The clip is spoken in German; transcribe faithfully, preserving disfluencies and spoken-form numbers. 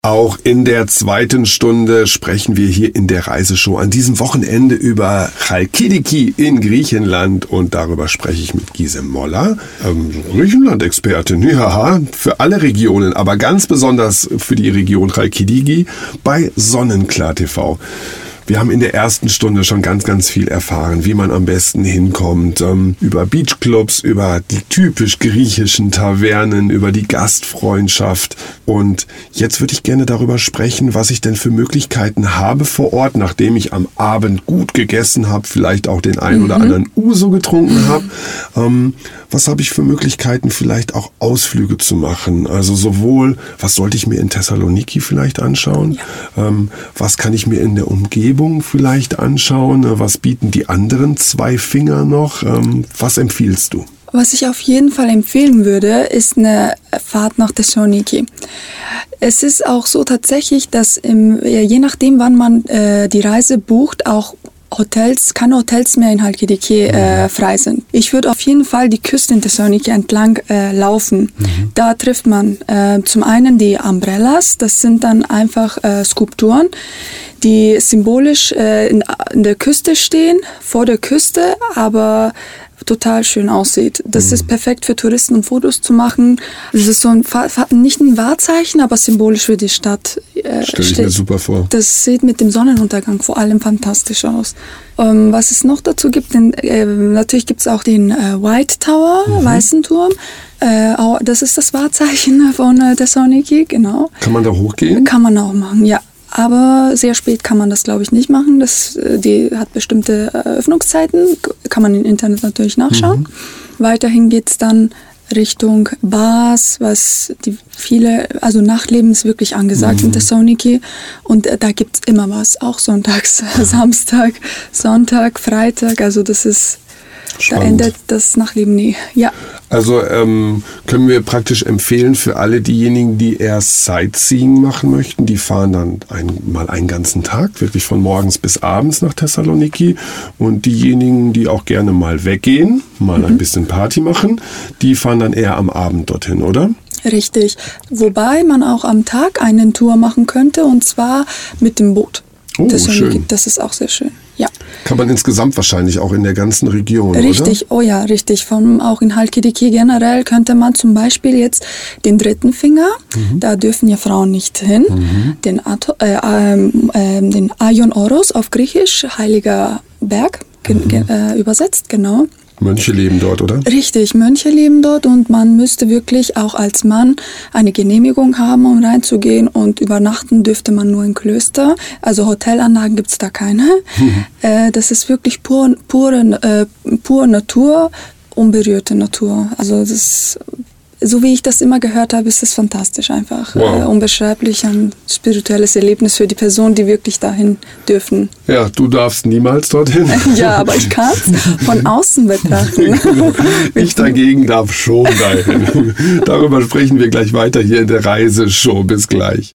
Auch in der zweiten Stunde sprechen wir hier in der Reiseshow an diesem Wochenende über Chalkidiki in Griechenland und darüber spreche ich mit Gise Moller, ähm, Griechenland-Expertin, ja, für alle Regionen, aber ganz besonders für die Region Chalkidiki bei Sonnenklar T V. Wir haben in der ersten Stunde schon ganz, ganz viel erfahren, wie man am besten hinkommt, ähm, über Beachclubs, über die typisch griechischen Tavernen, über die Gastfreundschaft. Und jetzt würde ich gerne darüber sprechen, was ich denn für Möglichkeiten habe vor Ort, nachdem ich am Abend gut gegessen habe, vielleicht auch den einen oder anderen Uso getrunken habe. Ähm, was habe ich für Möglichkeiten, vielleicht auch Ausflüge zu machen? Also sowohl, was sollte ich mir in Thessaloniki vielleicht anschauen? Ja. Ähm, was kann ich mir in der Umgebung vielleicht anschauen? Was bieten die anderen zwei Finger noch? Ähm, was empfiehlst du? Was ich auf jeden Fall empfehlen würde, ist eine Fahrt nach Thessaloniki. Es ist auch so tatsächlich, dass im, je nachdem, wann man äh, die Reise bucht, auch Hotels, keine Hotels mehr in Chalkidiki äh, frei sind. Ich würde auf jeden Fall die Küste in Thessaloniki entlang äh, laufen. Mhm. Da trifft man äh, zum einen die Umbrellas, das sind dann einfach äh, Skulpturen, die symbolisch äh, in, in der Küste stehen, vor der Küste, aber total schön aussieht. Das mhm. ist perfekt für Touristen, um Fotos zu machen. Das ist so ein, nicht ein Wahrzeichen, aber symbolisch für die Stadt. Äh, Stell ich mir super vor. Das sieht mit dem Sonnenuntergang vor allem fantastisch aus. Ähm, was es noch dazu gibt, den, äh, natürlich gibt es auch den äh, White Tower, mhm. Weißen Turm. Äh, auch, das ist das Wahrzeichen von äh, Thessaloniki, genau. Kann man da hochgehen? Kann man auch machen, ja. Aber sehr spät kann man das, glaube ich, nicht machen. Das, die hat bestimmte Öffnungszeiten, kann man im Internet natürlich nachschauen. Mhm. Weiterhin geht es dann Richtung Bars, was die viele, also Nachtleben ist wirklich angesagt mhm. in Thessaloniki. Und da gibt es immer was, auch sonntags, Samstag, Sonntag, Freitag, also das ist... Spannend. Da endet das Nachleben nie. Ja. Also ähm, können wir praktisch empfehlen für alle diejenigen, die erst Sightseeing machen möchten, die fahren dann ein, mal einen ganzen Tag, wirklich von morgens bis abends nach Thessaloniki. Und diejenigen, die auch gerne mal weggehen, mal mhm. ein bisschen Party machen, die fahren dann eher am Abend dorthin, oder? Richtig. Wobei man auch am Tag eine Tour machen könnte, und zwar mit dem Boot. Oh, schön. Das ist auch sehr schön, ja. Kann man insgesamt wahrscheinlich auch in der ganzen Region, richtig, oder? Oh ja, richtig. Von, auch in Chalkidiki generell könnte man zum Beispiel jetzt den dritten Finger, mhm. da dürfen ja Frauen nicht hin, mhm. den, Ato, äh, äh, den Aion Oros auf Griechisch, Heiliger Berg, mhm. ge, äh, übersetzt, genau. Mönche leben dort, oder? Richtig, Mönche leben dort und man müsste wirklich auch als Mann eine Genehmigung haben, um reinzugehen, und übernachten dürfte man nur in Klöster. Also Hotelanlagen gibt es da keine. Mhm. Äh, das ist wirklich pur, pure, äh, pure Natur, unberührte Natur. Also das ist, so wie ich das immer gehört habe, ist das fantastisch einfach. Wow. Äh, unbeschreiblich, ein spirituelles Erlebnis für die Personen, die wirklich dahin dürfen. Ja, du darfst niemals dorthin. Ja, aber ich kann es von außen betrachten. Ich dagegen darf schon dahin. Darüber sprechen wir gleich weiter hier in der Reiseshow. Bis gleich.